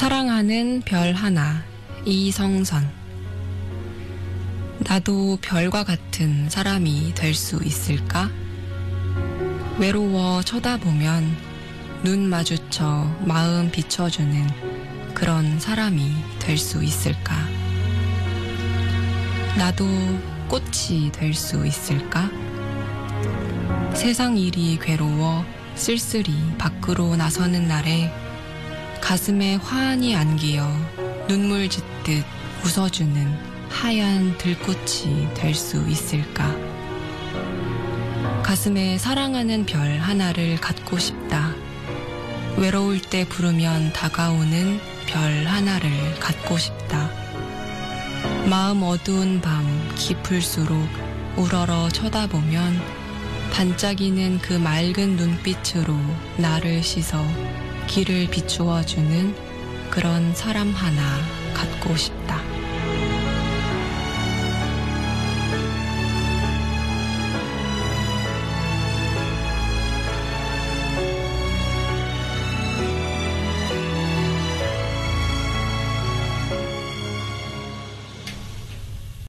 사랑하는 별 하나, 이성선. 나도 별과 같은 사람이 될 수 있을까? 외로워 쳐다보면 눈 마주쳐 마음 비춰주는 그런 사람이 될 수 있을까? 나도 꽃이 될 수 있을까? 세상 일이 괴로워 쓸쓸히 밖으로 나서는 날에 가슴에 환히 안기어 눈물 짓듯 웃어주는 하얀 들꽃이 될 수 있을까? 가슴에 사랑하는 별 하나를 갖고 싶다. 외로울 때 부르면 다가오는 별 하나를 갖고 싶다. 마음 어두운 밤 깊을수록 우러러 쳐다보면 반짝이는 그 맑은 눈빛으로 나를 씻어 길을 비추어주는 그런 사람 하나 갖고 싶다.